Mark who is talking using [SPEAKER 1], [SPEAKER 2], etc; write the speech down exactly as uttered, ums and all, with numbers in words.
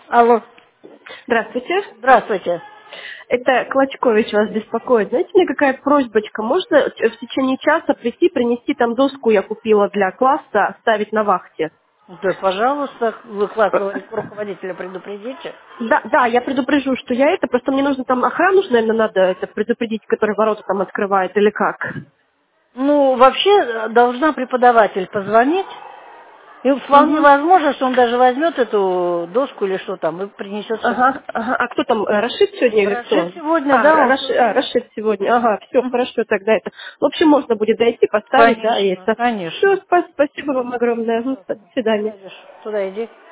[SPEAKER 1] Алло,
[SPEAKER 2] Здравствуйте.
[SPEAKER 1] здравствуйте.
[SPEAKER 2] Это Клочкович вас беспокоит. Знаете, мне какая просьбочка? Можно в в течение часа прийти, принести там доску я купила для класса, ставить на вахте?
[SPEAKER 1] Да, пожалуйста, вы
[SPEAKER 2] Э,
[SPEAKER 1] классного руководителя предупредите.
[SPEAKER 2] Да, да, я предупрежу, что я это, просто мне нужно там охрану, ж, наверное, надо это предупредить, который ворота там открывает, или как?
[SPEAKER 1] Ну, вообще, э, должна преподаватель позвонить. И вполне
[SPEAKER 2] Угу.
[SPEAKER 1] возможно, что он даже возьмет эту доску или что там и принесет сюда.
[SPEAKER 2] Ага, ага. А кто там, э, Рашид сегодня или
[SPEAKER 1] Рашид
[SPEAKER 2] кто?
[SPEAKER 1] сегодня,
[SPEAKER 2] А,
[SPEAKER 1] да,
[SPEAKER 2] Ра-
[SPEAKER 1] он все
[SPEAKER 2] Раши- а,
[SPEAKER 1] время.
[SPEAKER 2] Рашид сегодня. Ага, все,
[SPEAKER 1] Мгм.
[SPEAKER 2] хорошо тогда это. В общем, можно будет дойти, поставить, да, и
[SPEAKER 1] Конечно,
[SPEAKER 2] это. Все,
[SPEAKER 1] конечно.
[SPEAKER 2] спасибо вам огромное. Мгм,
[SPEAKER 1] Всё,
[SPEAKER 2] До свидания.
[SPEAKER 1] Туда идешь, туда иди.